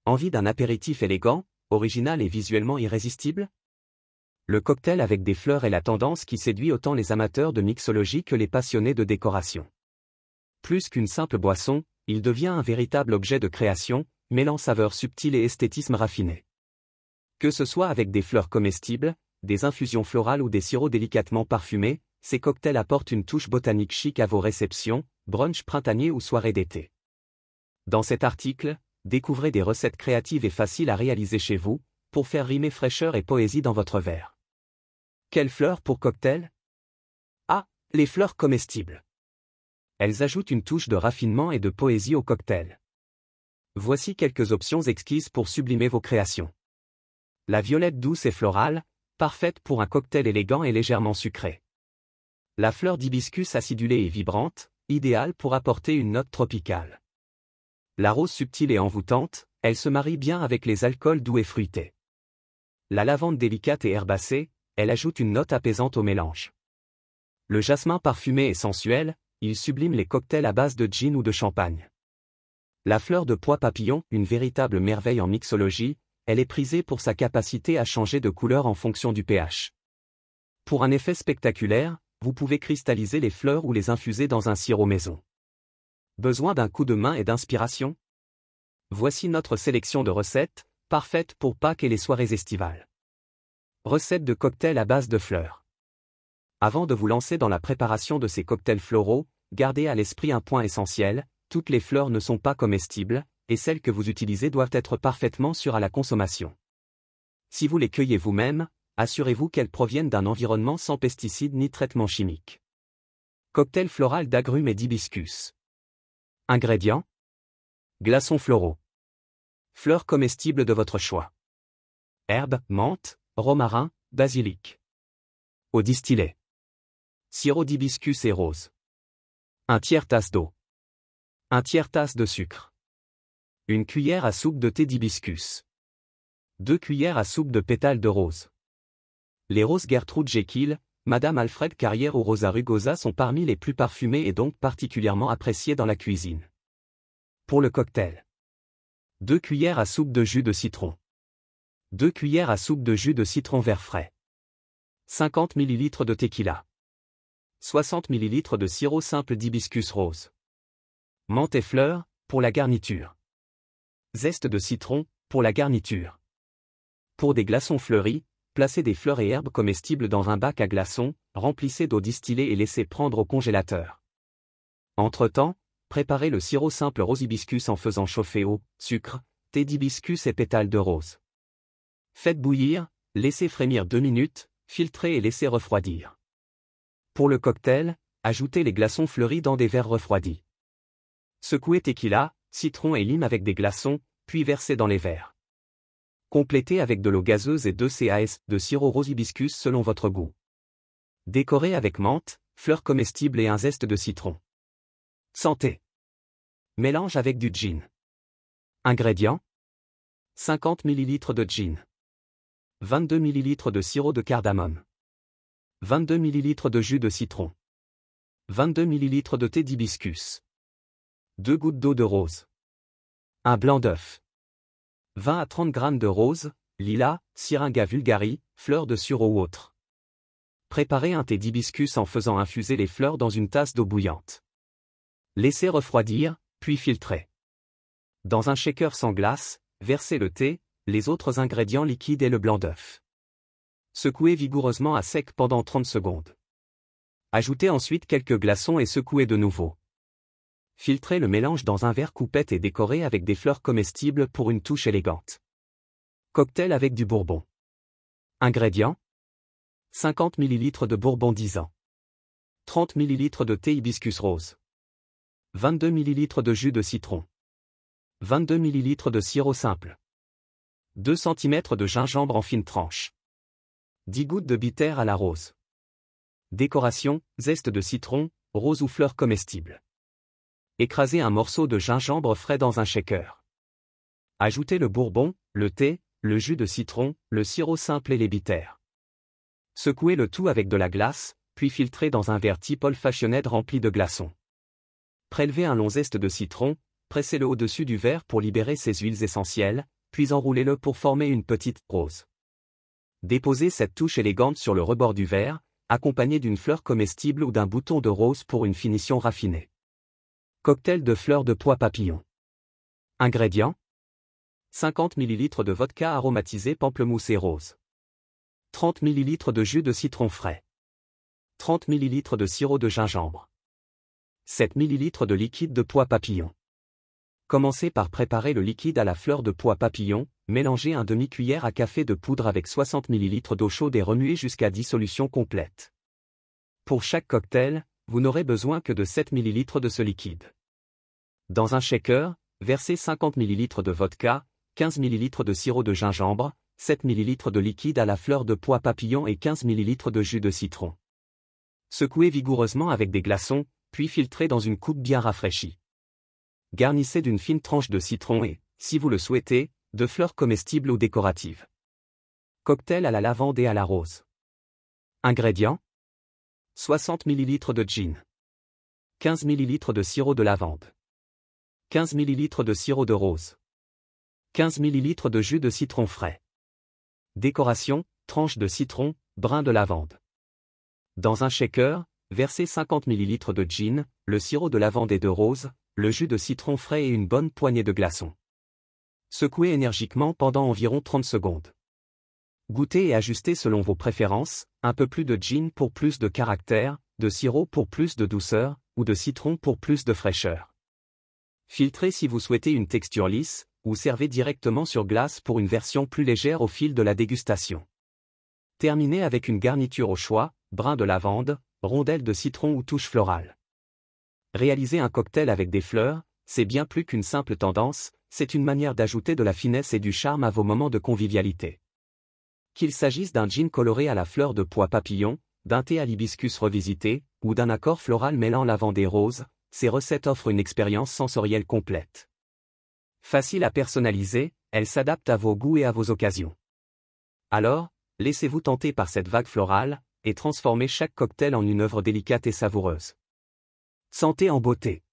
Envie d'un apéritif élégant, original et visuellement irrésistible? Le cocktail avec des fleurs est la tendance qui séduit autant les amateurs de mixologie que les passionnés de décoration. Plus qu'une simple boisson, il devient un véritable objet de création, mêlant saveurs subtiles et esthétisme raffiné. Que ce soit avec des fleurs comestibles, des infusions florales ou des sirops délicatement parfumés, ces cocktails apportent une touche botanique chic à vos réceptions, brunch printanier ou soirées d'été. Dans cet article, découvrez des recettes créatives et faciles à réaliser chez vous, pour faire rimer fraîcheur et poésie dans votre verre. Quelles fleurs pour cocktail? A. Les fleurs comestibles. Elles ajoutent une touche de raffinement et de poésie au cocktail. Voici quelques options exquises pour sublimer vos créations. La violette douce et florale, parfaite pour un cocktail élégant et légèrement sucré. La fleur d'hibiscus acidulée et vibrante, idéale pour apporter une note tropicale. La rose subtile et envoûtante, elle se marie bien avec les alcools doux et fruités. La lavande délicate et herbacée, elle ajoute une note apaisante au mélange. Le jasmin parfumé et sensuel, il sublime les cocktails à base de gin ou de champagne. La fleur de pois papillon, une véritable merveille en mixologie, elle est prisée pour sa capacité à changer de couleur en fonction du pH. Pour un effet spectaculaire, vous pouvez cristalliser les fleurs ou les infuser dans un sirop maison. Besoin d'un coup de main et d'inspiration? Voici notre sélection de recettes, parfaites pour Pâques et les soirées estivales. Recettes de cocktails à base de fleurs. Avant de vous lancer dans la préparation de ces cocktails floraux, gardez à l'esprit un point essentiel, toutes les fleurs ne sont pas comestibles, et celles que vous utilisez doivent être parfaitement sûres à la consommation. Si vous les cueillez vous-même, assurez-vous qu'elles proviennent d'un environnement sans pesticides ni traitements chimiques. Cocktail floral d'agrumes et d'hibiscus. Ingrédients. Glaçons floraux. Fleurs comestibles de votre choix. Herbes, menthe, romarin, basilic. Eau distillée. Sirop d'hibiscus et rose. 1/3 tasse d'eau. 1/3 tasse de sucre. 1 cuillère à soupe de thé d'hibiscus. 2 cuillères à soupe de pétales de rose. Les roses Gertrude Jekyll, Madame Alfred Carrière ou Rosa rugosa sont parmi les plus parfumées et donc particulièrement appréciées dans la cuisine. Pour le cocktail. 2 cuillères à soupe de jus de citron. 2 cuillères à soupe de jus de citron vert frais. 50 ml de tequila. 60 ml de sirop simple d'hibiscus rose. Menthe et fleurs, pour la garniture. Zeste de citron, pour la garniture. Pour des glaçons fleuris, placez des fleurs et herbes comestibles dans un bac à glaçons, remplissez d'eau distillée et laissez prendre au congélateur. Entre-temps, préparez le sirop simple rose hibiscus en faisant chauffer eau, sucre, thé d'hibiscus et pétales de rose. Faites bouillir, laissez frémir 2 minutes, filtrez et laissez refroidir. Pour le cocktail, ajoutez les glaçons fleuris dans des verres refroidis. Secouez tequila, citron et lime avec des glaçons, puis versez dans les verres. Complétez avec de l'eau gazeuse et 2 cas de sirop rose hibiscus selon votre goût. Décorez avec menthe, fleurs comestibles et un zeste de citron. Santé. Mélange avec du gin. Ingrédients. 50 ml de gin. 22 ml de sirop de cardamome. 22 ml de jus de citron. 22 ml de thé d'hibiscus. 2 gouttes d'eau de rose. Un blanc d'œuf. 20 à 30 g de rose, lilas, syringa vulgari, fleurs de sureau ou autres. Préparez un thé d'hibiscus en faisant infuser les fleurs dans une tasse d'eau bouillante. Laissez refroidir, puis filtrez. Dans un shaker sans glace, versez le thé, les autres ingrédients liquides et le blanc d'œuf. Secouez vigoureusement à sec pendant 30 secondes. Ajoutez ensuite quelques glaçons et secouez de nouveau. Filtrez le mélange dans un verre coupette et décorez avec des fleurs comestibles pour une touche élégante. Cocktail avec du bourbon. Ingrédients. 50 ml de bourbon 10 ans. 30 ml de thé hibiscus rose. 22 ml de jus de citron. 22 ml de sirop simple. 2 cm de gingembre en fines tranches. 10 gouttes de bitter à la rose. Décoration, zeste de citron, rose ou fleurs comestibles. Écrasez un morceau de gingembre frais dans un shaker. Ajoutez le bourbon, le thé, le jus de citron, le sirop simple et les bitters. Secouez le tout avec de la glace, puis filtrez dans un verre type old fashioned rempli de glaçons. Prélevez un long zeste de citron, pressez-le au-dessus du verre pour libérer ses huiles essentielles, puis enroulez-le pour former une petite rose. Déposez cette touche élégante sur le rebord du verre, accompagné d'une fleur comestible ou d'un bouton de rose pour une finition raffinée. Cocktail de fleurs de pois papillon. Ingrédients: 50 ml de vodka aromatisé pamplemousse et rose. 30 ml de jus de citron frais. 30 ml de sirop de gingembre. 7 ml de liquide de pois papillon. Commencez par préparer le liquide à la fleur de pois papillon, mélangez un demi-cuillère à café de poudre avec 60 ml d'eau chaude et remuez jusqu'à dissolution complète. Pour chaque cocktail, vous n'aurez besoin que de 7 ml de ce liquide. Dans un shaker, versez 50 ml de vodka, 15 ml de sirop de gingembre, 7 ml de liquide à la fleur de pois papillon et 15 ml de jus de citron. Secouez vigoureusement avec des glaçons, puis filtrez dans une coupe bien rafraîchie. Garnissez d'une fine tranche de citron et, si vous le souhaitez, de fleurs comestibles ou décoratives. Cocktail à la lavande et à la rose. Ingrédients: 60 ml de gin. 15 ml de sirop de lavande. 15 ml de sirop de rose. 15 ml de jus de citron frais. Décoration: tranche de citron, brin de lavande. Dans un shaker, versez 50 ml de gin, le sirop de lavande et de rose, le jus de citron frais et une bonne poignée de glaçons. Secouez énergiquement pendant environ 30 secondes. Goûtez et ajustez selon vos préférences, un peu plus de gin pour plus de caractère, de sirop pour plus de douceur, ou de citron pour plus de fraîcheur. Filtrez si vous souhaitez une texture lisse, ou servez directement sur glace pour une version plus légère au fil de la dégustation. Terminez avec une garniture au choix, brin de lavande, rondelles de citron ou touche florale. Réaliser un cocktail avec des fleurs, c'est bien plus qu'une simple tendance, c'est une manière d'ajouter de la finesse et du charme à vos moments de convivialité. Qu'il s'agisse d'un gin coloré à la fleur de pois papillon, d'un thé à l'hibiscus revisité, ou d'un accord floral mêlant lavande et rose, ces recettes offrent une expérience sensorielle complète. Facile à personnaliser, elles s'adaptent à vos goûts et à vos occasions. Alors, laissez-vous tenter par cette vague florale, et transformez chaque cocktail en une œuvre délicate et savoureuse. Santé en beauté.